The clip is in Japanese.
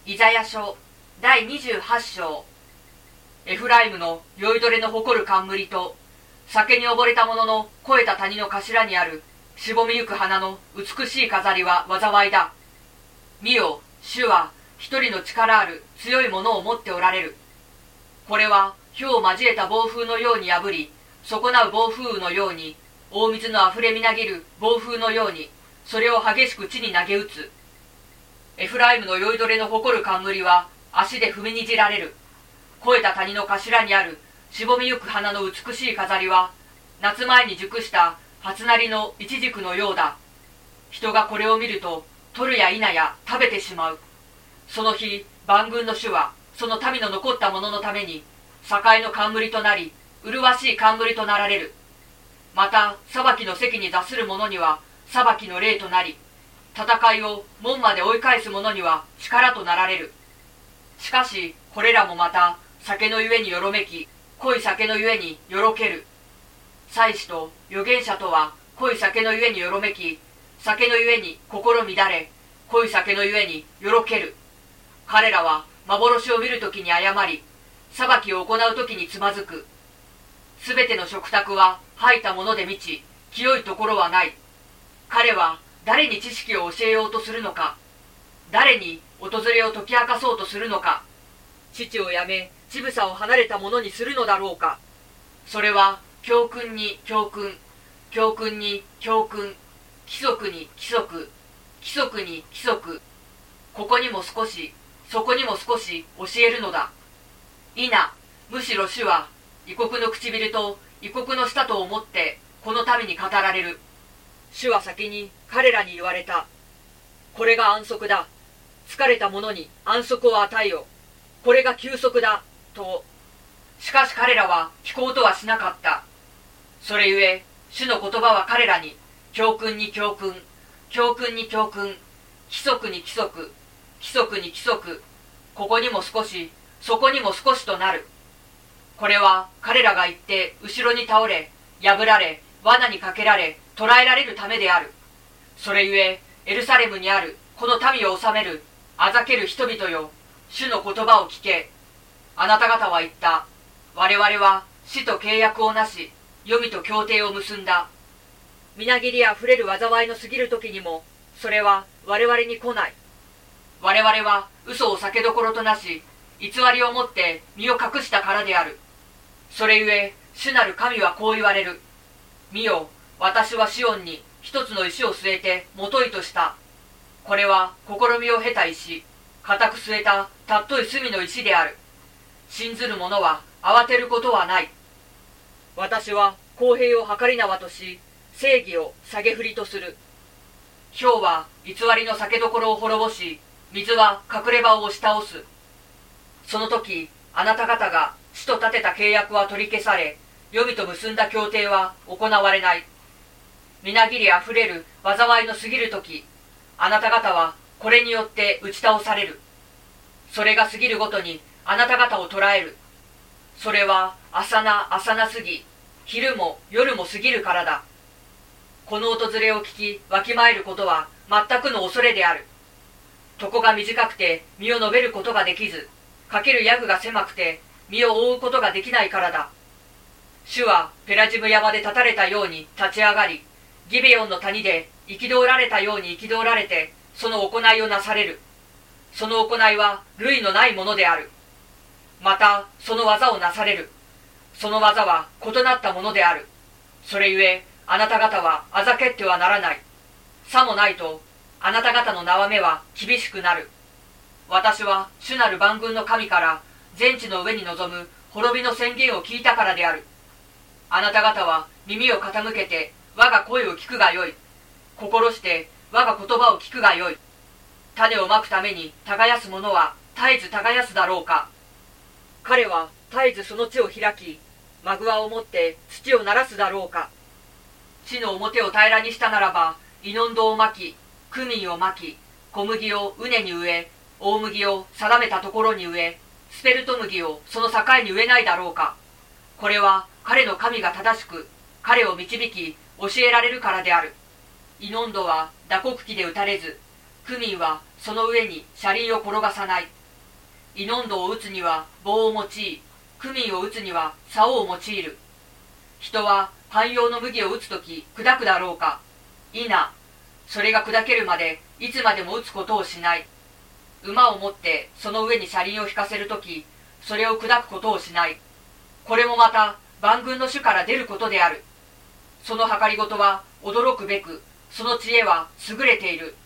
イザヤ書第28章。エフライムの酔いどれの誇る冠と、酒に溺れた者の肥えた谷の頭にあるしぼみゆく花の美しい飾りは災いだ。見よ、主は一人の力ある強いものを持っておられる。これは火を交えた暴風のように破り、損なう暴風雨のように、大水のあふれみなぎる暴風のように、それを激しく地に投げ打つ。エフライムの酔いどれの誇る冠は足で踏みにじられる。肥えた谷の頭にあるしぼみゆく花の美しい飾りは、夏前に熟した初なりのイチジクのようだ。人がこれを見ると、取るや否や食べてしまう。その日、万軍の主は、その民の残った者のために、栄の冠となり、麗しい冠となられる。また、裁きの席に座する者には、裁きの霊となり、戦いを門まで追い返す者には力となられる。しかし、これらもまた、酒のゆえによろめき、濃い酒のゆえによろける。祭司と預言者とは、濃い酒のゆえによろめき、酒のゆえに心乱れ、濃い酒のゆえによろける。彼らは幻を見るときに誤り、裁きを行うときにつまずく。すべての食卓は吐いたもので満ち、清いところはない。彼は誰に知識を教えようとするのか、誰に訪れを解き明かそうとするのか、父をやめ、乳房を離れたものにするのだろうか。それは教訓に教訓、教訓に教訓、規則に規則、規則に規則、ここにも少し、そこにも少し教えるのだ。いな、むしろ主は異国の唇と異国の舌と思ってこの民に語られる。主は先に彼らに言われた。これが安息だ。疲れた者に安息を与えよ。これが休息だ。と。しかし彼らは聞こうとはしなかった。それゆえ、主の言葉は彼らに、教訓に教訓、教訓に教訓、規則に規則、規則に規則、ここにも少し、そこにも少しとなる。これは彼らが行って後ろに倒れ、破られ、罠にかけられ、捕らえられるためである。それゆえ、エルサレムにあるこの民を治める、あざける人々よ、主の言葉を聞け。あなた方は言った。我々は死と契約をなし、黄泉と協定を結んだ。みなぎりあふれる災いの過ぎる時にも、それは我々に来ない。我々は嘘を酒どころとなし、偽りをもって身を隠したからである。それゆえ、主なる神はこう言われる。見よ、私はシオンに一つの石を据えてもといとした。これは試みを経た石、固く据えたたっとい隅の石である。信ずる者は慌てることはない。私は公平を計り縄とし、正義を下げ振りとする。雹は偽りの酒どころを滅ぼし、水は隠れ場を押し倒す。その時、あなた方が主と立てた契約は取り消され、黄泉と結んだ協定は行われない。みなぎりあふれる災いの過ぎる時、あなた方はこれによって打ち倒される。それが過ぎるごとにあなた方を捕らえる。それは朝な朝なすぎ、昼も夜も過ぎるからだ。この訪れを聞きわきまえることは全くの恐れである。床が短くて身を述べることができず、かける藪が狭くて身を覆うことができないからだ。主はペラジム山で立たれたように立ち上がり、ギベオンの谷で憤られたように憤られて、その行いをなされる。その行いは類のないものである。またその技をなされる。その技は異なったものである。それゆえ、あなた方はあざけってはならない。さもないと、あなた方の縄目は厳しくなる。私は主なる万軍の神から全地の上に臨む滅びの宣言を聞いたからである。あなた方は耳を傾けて我が声を聞くがよい。心して我が言葉を聞くがよい。種をまくために耕す者は絶えず耕すだろうか。彼は絶えずその地を開き、マグワを持って土を慣らすだろうか。地の表を平らにしたならば、イノンドをまき、クミンをまき、小麦を畝に植え、大麦を定めたところに植え、スペルト麦をその境に植えないだろうか。これは彼の神が正しく、彼を導き、教えられるからである。イノンドは打刻機で打たれず、クミンはその上に車輪を転がさない。イノンドを打つには棒を用い、クミンを打つには竿を用いる。人は汎用の麦を打つとき砕くだろうか。いいな。それが砕けるまでいつまでも打つことをしない。馬を持ってその上に車輪を引かせるとき、それを砕くことをしない。これもまた万軍の主から出ることである。その計りごとは驚くべく、その知恵は優れている。